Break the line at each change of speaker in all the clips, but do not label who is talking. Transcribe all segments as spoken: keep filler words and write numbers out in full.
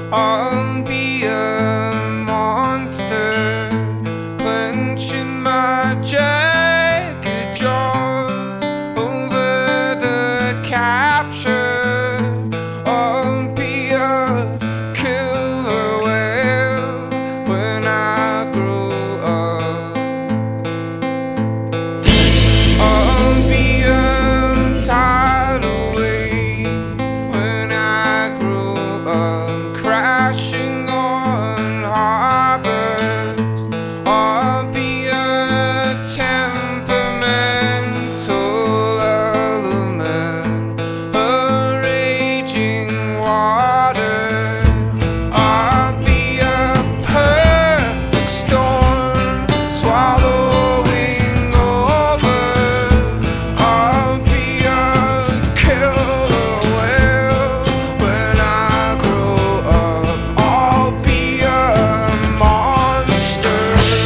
I'll be a monster, clenching my jagged jaws over the capture. I'll be a killer whale when I grow up. I'll be a tidal wave when I grow up, crashing on harbors. I'll be a temperamental element, a raging water. I'll be a perfect storm, swallowing over. I'll be a killer whale when I grow up. I'll be a monster.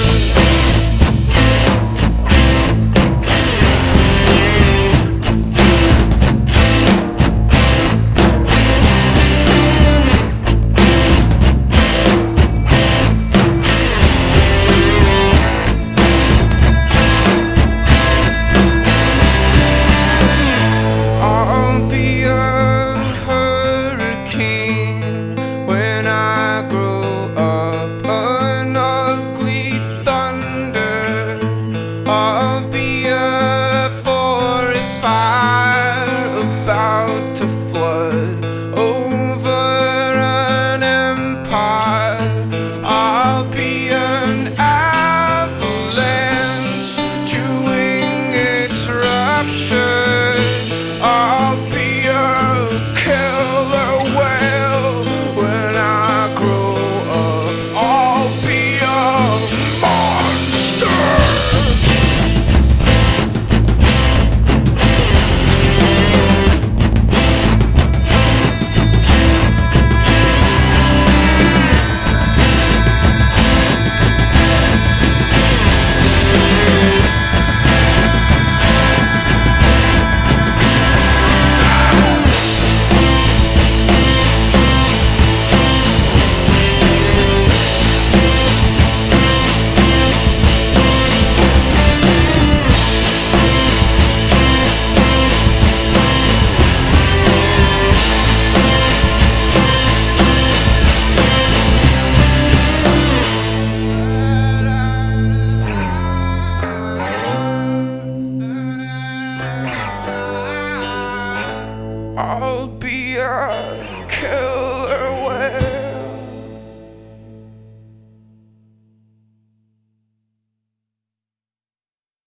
I'll be a hurricane when I grow up, an ugly thunder. I'll be a forest fire about to flood over an empire. I'll be an avalanche chewing its rupture. I'll be a killer whale when I grow up. I'll be a monster. I'll be a killer whale.